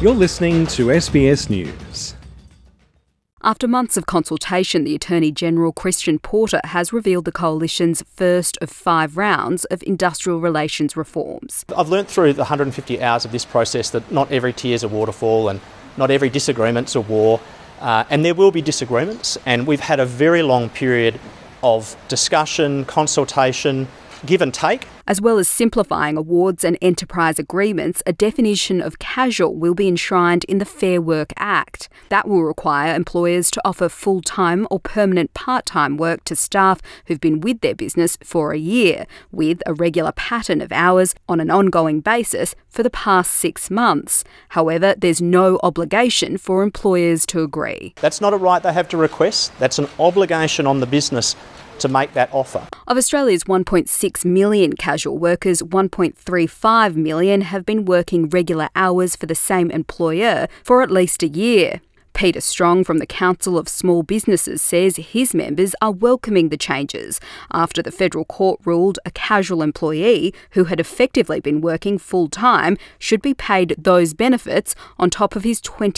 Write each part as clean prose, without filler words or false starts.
You're listening to SBS News. After months of consultation, the Attorney-General Christian Porter has revealed the Coalition's first of 5 rounds of industrial relations reforms. I've learnt through the 150 hours of this process that not every tear is a waterfall and not every disagreement's a war, and there will be disagreements, and we've had a very long period of discussion, consultation, give and take. As well as simplifying awards and enterprise agreements, a definition of casual will be enshrined in the Fair Work Act. That will require employers to offer full-time or permanent part-time work to staff who've been with their business for a year, with a regular pattern of hours on an ongoing basis for the past 6 months. However, there's no obligation for employers to agree. That's not a right they have to request. That's an obligation on the business to make that offer. Of Australia's 1.6 million casual workers, 1.35 million have been working regular hours for the same employer for at least a year. Peter Strong from the Council of Small Businesses says his members are welcoming the changes after the federal court ruled a casual employee who had effectively been working full-time should be paid those benefits on top of his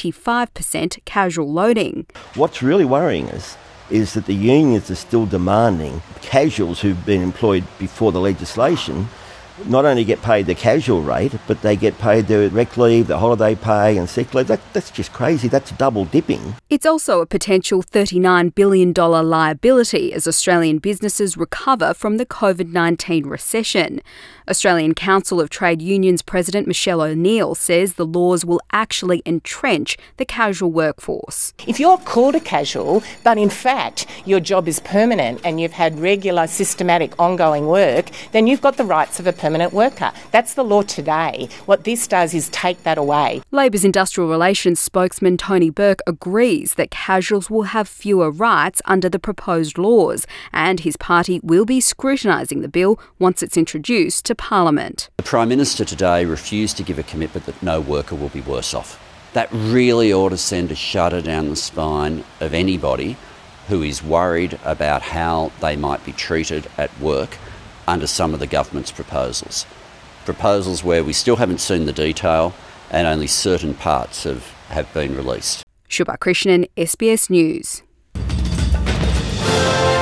25% casual loading. What's really worrying us is that the unions are still demanding casuals who've been employed before the legislation not only get paid the casual rate, but they get paid their rec leave, the holiday pay and sick leave. That's just crazy. That's double dipping. It's also a potential $39 billion liability as Australian businesses recover from the COVID-19 recession. Australian Council of Trade Unions President Michelle O'Neill says the laws will actually entrench the casual workforce. If you're called a casual, but in fact your job is permanent and you've had regular, systematic, ongoing work, then you've got the rights of a permanent worker. That's the law today. What this does is take that away. Labor's industrial relations spokesman Tony Burke agrees that casuals will have fewer rights under the proposed laws, and his party will be scrutinising the bill once it's introduced to Parliament. The Prime Minister today refused to give a commitment that no worker will be worse off. That really ought to send a shudder down the spine of anybody who is worried about how they might be treated at work under some of the government's proposals. Proposals where we still haven't seen the detail and only certain parts have been released. Shubha Krishnan, SBS News.